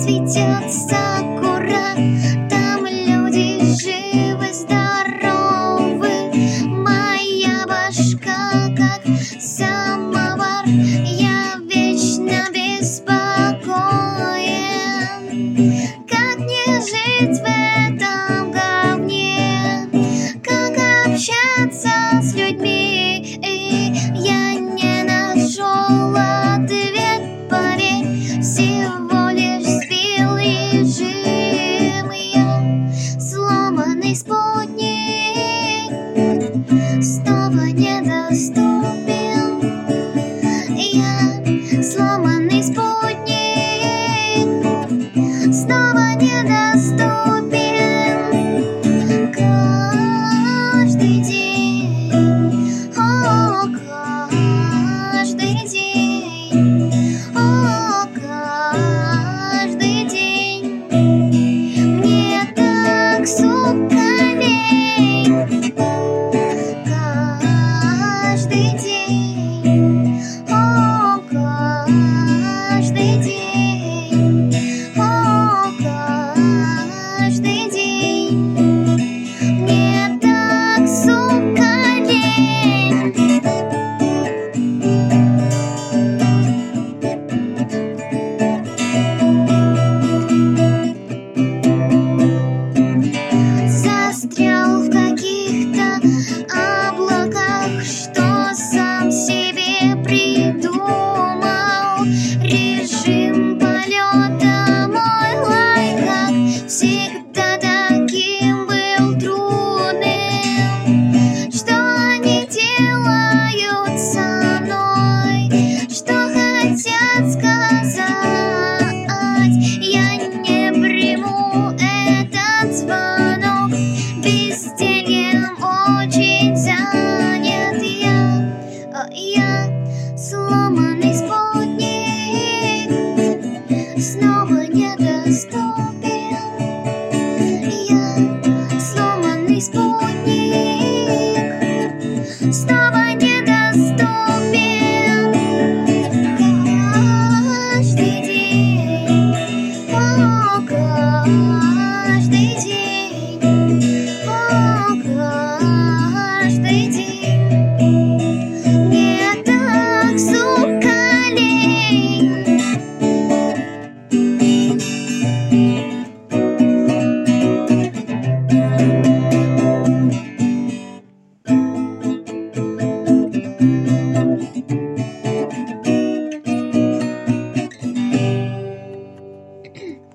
цветет сакура, там люди живы, здоровы. Моя башка как самовар, я вечно беспокоен. Как не жить в этом говне? Как общаться с людьми? Я не нашел ответ, поверь, всего лишь сбил режим. Я сломанный спутник, снова недоступен. Я сломанный спутник, снова недоступен. Каждый день, о, каждый день, о, каждый день мне так, сука, лень. Каждый день, о, каждый день, о, каждый день мне так, сука, лень. Застрял в каких-то облаках, что сам себе придумал. Режим полета мой лайк, как всегда, таким был трудным. Что они делают со мной? Что хотят сказать? Я не приму этот звонок, бездельем очень занят я.